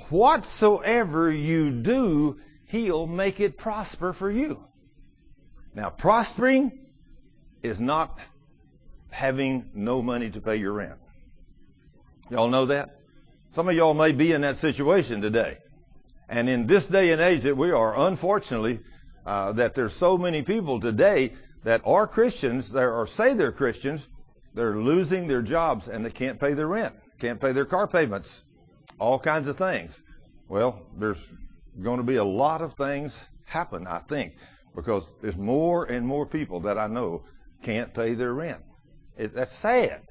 whatsoever you do, He'll make it prosper for you. Now, prospering is not having no money to pay your rent. Y'all know that? Some of y'all may be in that situation today. And in this day and age that we are, unfortunately, that there's so many people today that are Christians, or say they're Christians, they're losing their jobs and they can't pay their rent, can't pay their car payments, all kinds of things. Well, there's going to be a lot of things happen, I think, because there's more and more people that I know can't pay their rent. That's sad.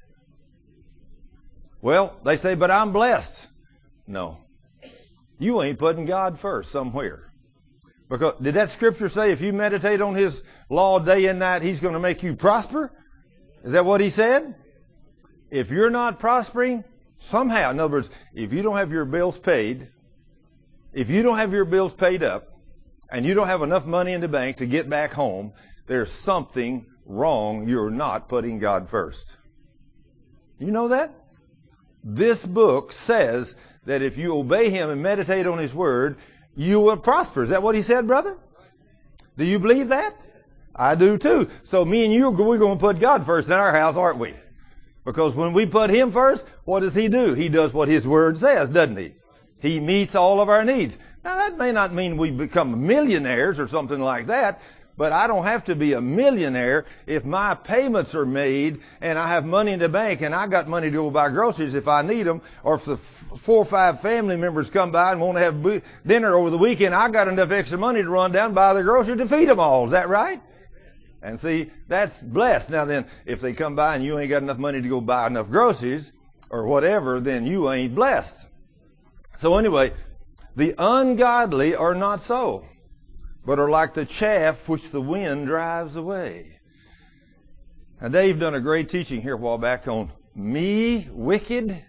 Well, they say, but I'm blessed. No. You ain't putting God first somewhere. Because did that scripture say if you meditate on His law day and night, He's going to make you prosper? Is that what He said? If you're not prospering, somehow, in other words, if you don't have your bills paid, if you don't have your bills paid up, and you don't have enough money in the bank to get back home, there's something wrong. You're not putting God first. You know that? This book says that if you obey Him and meditate on His Word, you will prosper. Is that what He said, brother? Do you believe that? I do too. So me and you, we're going to put God first in our house, aren't we? Because when we put Him first, what does He do? He does what His Word says, doesn't He? He meets all of our needs. Now that may not mean we become millionaires or something like that, but I don't have to be a millionaire if my payments are made and I have money in the bank and I got money to go buy groceries if I need them, or if the 4 or 5 family members come by and want to have dinner over the weekend, I got enough extra money to run down and buy the groceries to feed them all. Is that right? And see, that's blessed. Now then, if they come by and you ain't got enough money to go buy enough groceries or whatever, then you ain't blessed. So anyway, the ungodly are not so, but are like the chaff which the wind drives away. Now, Dave done a great teaching here a while back on me, wicked.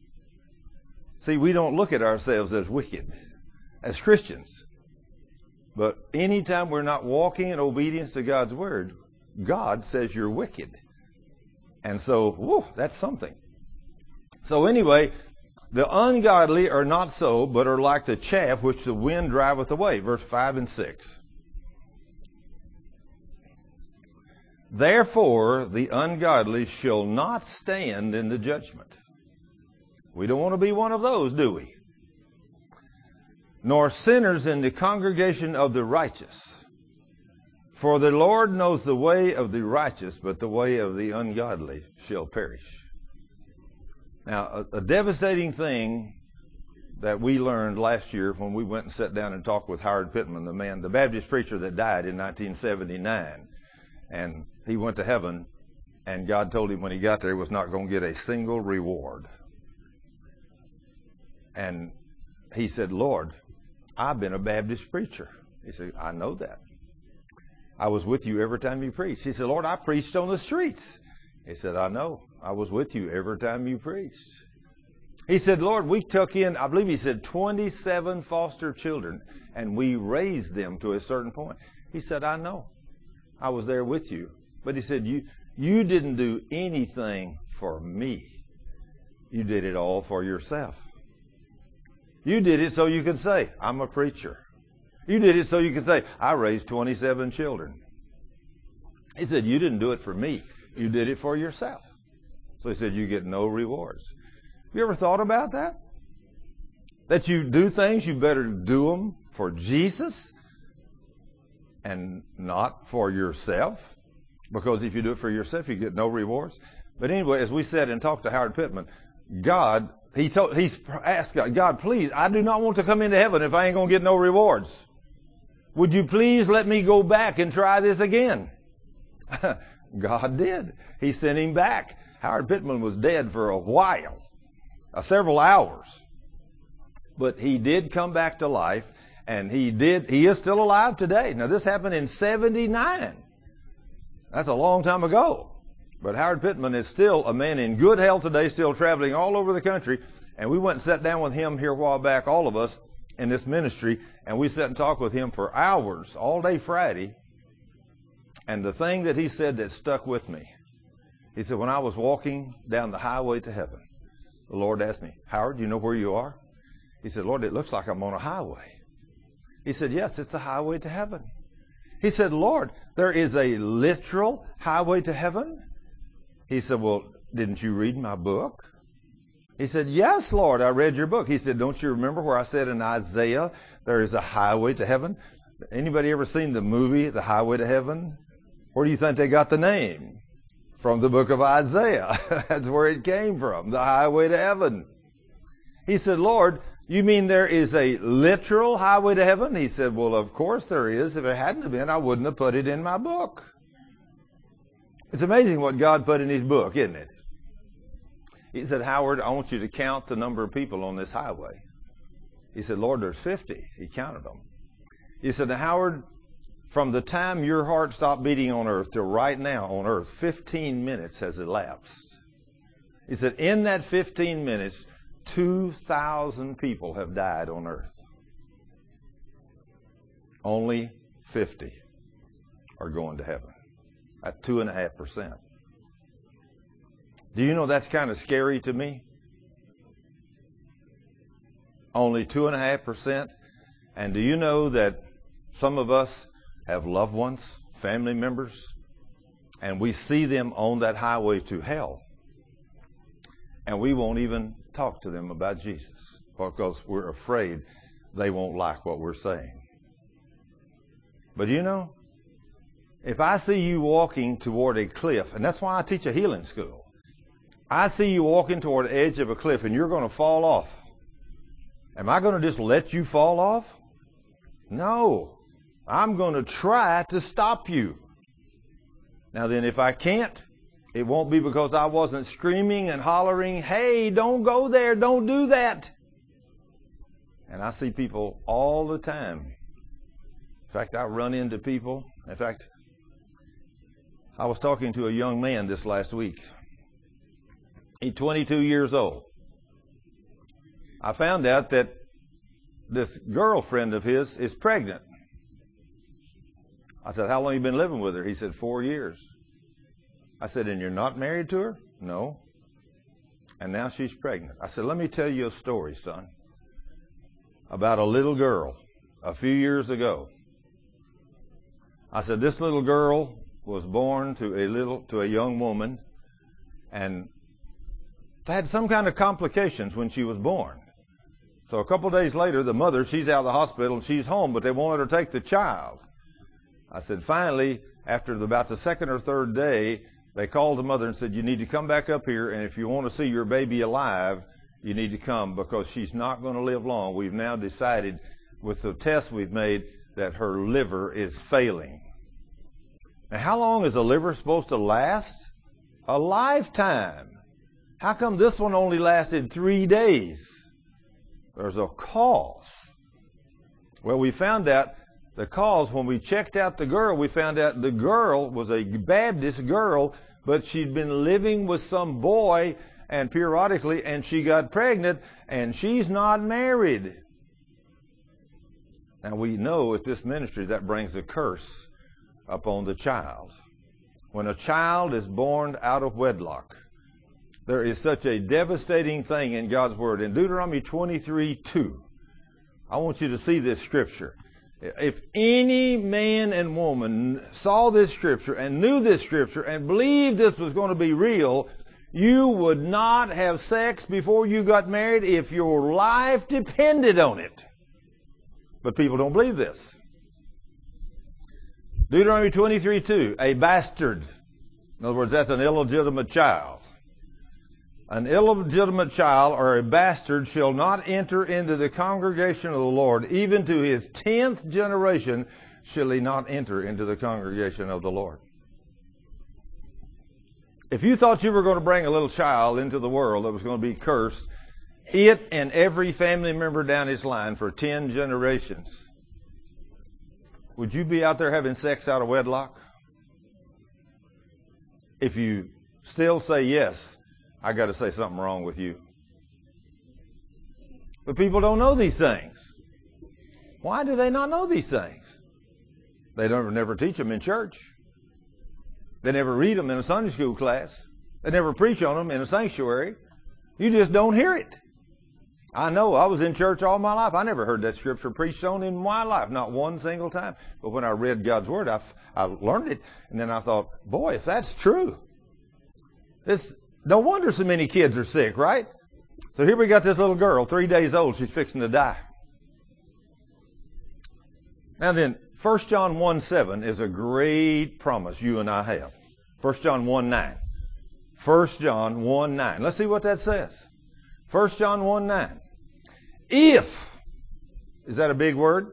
See, we don't look at ourselves as wicked, as Christians. But anytime we're not walking in obedience to God's Word, God says you're wicked. And so, that's something. So anyway, the ungodly are not so, but are like the chaff which the wind driveth away. Verse 5 and 6. Therefore, the ungodly shall not stand in the judgment. We don't want to be one of those, do we? Nor sinners in the congregation of the righteous. For the Lord knows the way of the righteous, but the way of the ungodly shall perish. Now, a devastating thing that we learned last year when we went and sat down and talked with Howard Pittman, the Baptist preacher that died in 1979. And he went to heaven, and God told him when he got there he was not going to get a single reward. And he said, Lord, I've been a Baptist preacher. He said, I know that. I was with you every time you preached. He said, Lord, I preached on the streets. He said, I know. I was with you every time you preached. He said, Lord, we took in, I believe he said, 27 foster children, and we raised them to a certain point. He said, I know. I was there with you. But he said, you didn't do anything for me. You did it all for yourself. You did it so you could say, I'm a preacher. You did it so you could say, I raised 27 children. He said, you didn't do it for me. You did it for yourself. So he said, you get no rewards. Have you ever thought about that? That you do things, you better do them for Jesus and not for yourself. Because if you do it for yourself, you get no rewards. But anyway, as we said and talked to Howard Pittman, he's asked God, please, I do not want to come into heaven if I ain't going to get no rewards. Would you please let me go back and try this again? God did. He sent him back. Howard Pittman was dead for a while, several hours. But he did come back to life, and he is still alive today. Now, this happened in 1979. That's a long time ago. But Howard Pittman is still a man in good health today, still traveling all over the country. And we went and sat down with him here a while back, all of us in this ministry, and we sat and talked with him for hours, all day Friday. And the thing that he said that stuck with me, he said, when I was walking down the highway to heaven, the Lord asked me, Howard, you know where you are? He said, Lord, it looks like I'm on a highway. He said, yes, it's the highway to heaven. He said, Lord, there is a literal highway to heaven? He said, well, didn't you read my book? He said, yes, Lord, I read your book. He said, don't you remember where I said in Isaiah, there is a highway to heaven? Anybody ever seen the movie, The Highway to Heaven? Where do you think they got the name? From the book of Isaiah. That's where it came from, the highway to heaven. He said, Lord, you mean there is a literal highway to heaven? He said, well, of course there is. If it hadn't have been, I wouldn't have put it in my book. It's amazing what God put in his book, isn't it? He said, Howard, I want you to count the number of people on this highway. He said, Lord, there's 50. He counted them. He said, now, Howard, from the time your heart stopped beating on earth till right now on earth, 15 minutes has elapsed. He said, in that 15 minutes, 2,000 people have died on earth. Only 50 are going to heaven. At 2.5%. Do you know that's kind of scary to me? Only 2.5%. And do you know that some of us have loved ones, family members, and we see them on that highway to hell, and we won't even talk to them about Jesus because we're afraid they won't like what we're saying. But you know, if I see you walking toward a cliff, and that's why I teach a healing school, I see you walking toward the edge of a cliff and you're going to fall off. Am I going to just let you fall off? No. I'm going to try to stop you. Now then, if I can't, it won't be because I wasn't screaming and hollering, hey, don't go there, don't do that. And I see people all the time. In fact, I run into people. In fact, I was talking to a young man this last week. He's 22 years old. I found out that this girlfriend of his is pregnant. I said, how long have you been living with her? He said, 4 years. I said, and you're not married to her? No. And now she's pregnant. I said, let me tell you a story, son, about a little girl a few years ago. I said, this little girl was born to a young woman and had some kind of complications when she was born. So a couple of days later, the mother, she's out of the hospital and she's home, but they won't let her take the child. I said, finally, after about the second or third day, they called the mother and said, you need to come back up here, and if you want to see your baby alive, you need to come because she's not going to live long. We've now decided with the tests we've made that her liver is failing. Now, how long is a liver supposed to last? A lifetime. How come this one only lasted 3 days? There's a cause. Well, we found out the cause when we checked out the girl. We found out the girl was a Baptist girl, but she'd been living with some boy and periodically, and she got pregnant, and she's not married. Now, we know at this ministry that brings a curse upon the child. When a child is born out of wedlock, there is such a devastating thing in God's Word. In Deuteronomy 23:2, I want you to see this scripture. If any man and woman saw this scripture and knew this scripture and believed this was going to be real, you would not have sex before you got married if your life depended on it. But people don't believe this. Deuteronomy 23:2, a bastard. In other words, that's an illegitimate child. An illegitimate child or a bastard shall not enter into the congregation of the Lord. Even to his 10th generation shall he not enter into the congregation of the Lord. If you thought you were going to bring a little child into the world that was going to be cursed, it and every family member down his line for 10 generations, would you be out there having sex out of wedlock? If you still say yes, I got to say something wrong with you. But people don't know these things. Why do they not know these things? They never teach them in church. They never read them in a Sunday school class. They never preach on them in a sanctuary. You just don't hear it. I know, I was in church all my life. I never heard that scripture preached on in my life, not one single time. But when I read God's Word, I learned it, and then I thought, boy, if that's true, no wonder so many kids are sick, right? So here we got this little girl, 3 days old, she's fixing to die. Now then, 1 John 1:7 is a great promise you and I have. 1 John 1:9. 1 John 1:9. Let's see what that says. 1 John 1:9. Is that a big word?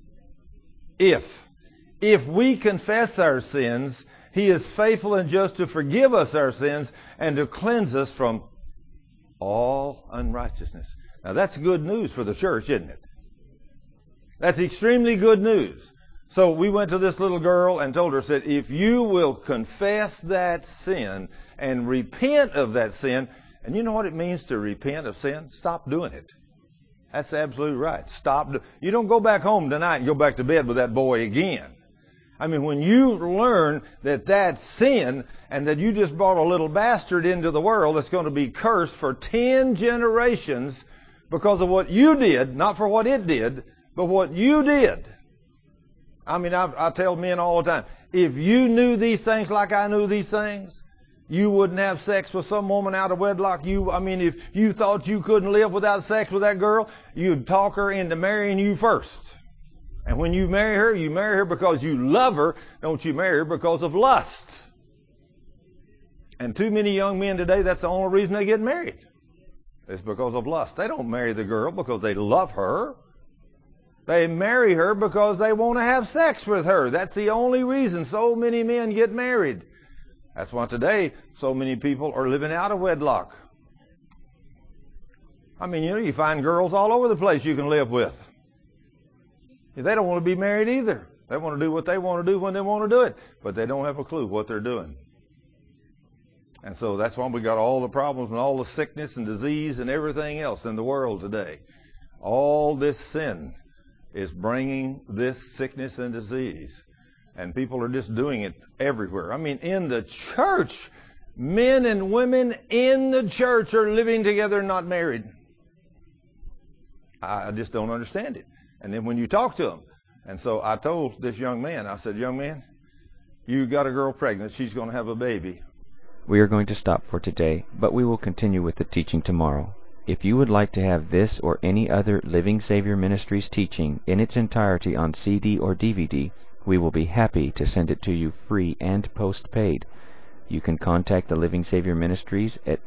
If we confess our sins, He is faithful and just to forgive us our sins and to cleanse us from all unrighteousness. Now that's good news for the church, isn't it? That's extremely good news. So we went to this little girl and told her, said, if you will confess that sin and repent of that sin, and you know what it means to repent of sin? Stop doing it. That's absolutely right. You don't go back home tonight and go back to bed with that boy again. I mean, when you learn that that's sin and that you just brought a little bastard into the world that's going to be cursed for 10 generations because of what you did, not for what it did, but what you did. I mean, I tell men all the time, if you knew these things like I knew these things, you wouldn't have sex with some woman out of wedlock. If you thought you couldn't live without sex with that girl, you'd talk her into marrying you first. And when you marry her because you love her. Don't you marry her because of lust. And too many young men today, that's the only reason they get married. It's because of lust. They don't marry the girl because they love her. They marry her because they want to have sex with her. That's the only reason so many men get married. That's why today so many people are living out of wedlock. I mean, you find girls all over the place you can live with. They don't want to be married either. They want to do what they want to do when they want to do it. But they don't have a clue what they're doing. And so that's why we got all the problems and all the sickness and disease and everything else in the world today. All this sin is bringing this sickness and disease. And people are just doing it everywhere. I mean, in the church, men and women in the church are living together and not married. I just don't understand it. And then when you talk to them, and so I told this young man, I said, young man, you got a girl pregnant. She's going to have a baby. We are going to stop for today, but we will continue with the teaching tomorrow. If you would like to have this or any other Living Savior Ministries teaching in its entirety on CD or DVD, we will be happy to send it to you free and postpaid. You can contact the Living Savior Ministries at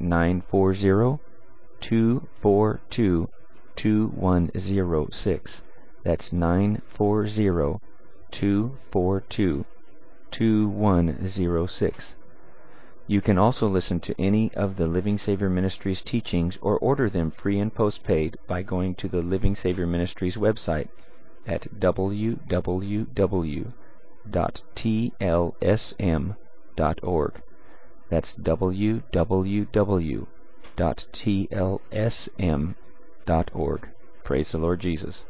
940-242-2106. That's 940-242-2106. You can also listen to any of the Living Savior Ministries teachings or order them free and postpaid by going to the Living Savior Ministries website at www.tlsm.org. That's www.tlsm.org. Praise the Lord Jesus.